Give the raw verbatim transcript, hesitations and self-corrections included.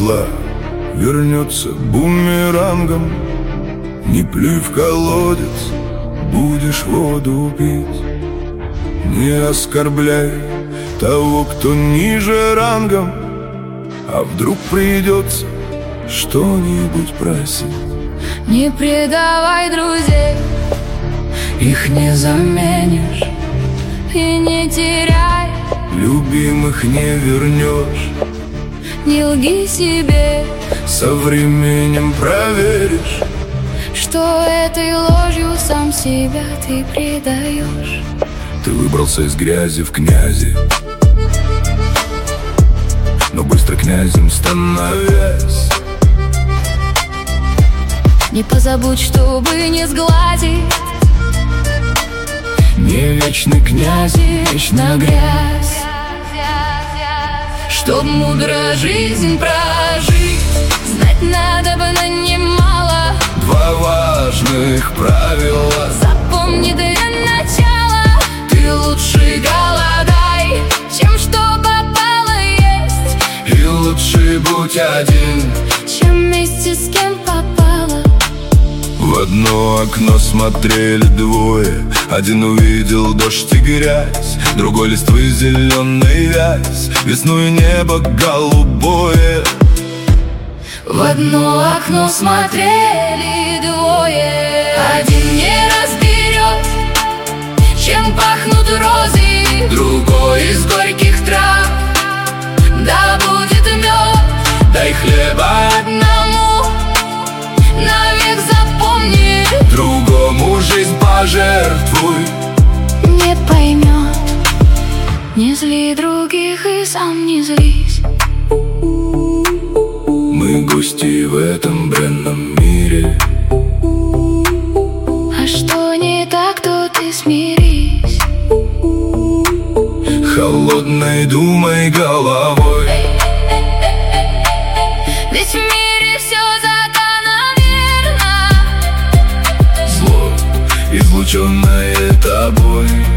зла вернется бумерангом. Не плюй в колодец, будешь воду пить. Не оскорбляй того, кто ниже рангом, а вдруг придется что-нибудь просить. Не предавай друзей, их не заменишь. И не теряй, любимых не вернешь. не лги себе, со временем проверишь, что этой ложью сам себя ты предаешь. ты выбрался из грязи в князи, но быстро князем становясь. Не позабудь, чтобы не сгладить. Не вечный князь, Вечно грязь. Чтоб мудро жизнь прожить, знать надо бы на немало. два важных правила. Запомни для начала: ты лучше голодай, чем что попало есть. И лучше будь один, чем вместе с кем попало. в одно окно смотрели двое. Один увидел дождь и грязь, другой листвы зеленой вязь, весну и небо голубое. В одно окно смотрели двое. Один не разберет, чем пахнут розы, Другой из горьких трав. Да будет мед, дай хлеба, одному навек запомни. другому жизнь пожертвуй. Не поймет, не зли других и сам не злись. Мы гости в этом бренном мире. А что не так, то ты смирись. Холодной думай головой, Ведь в мире все закономерно. зло, излученное тобой.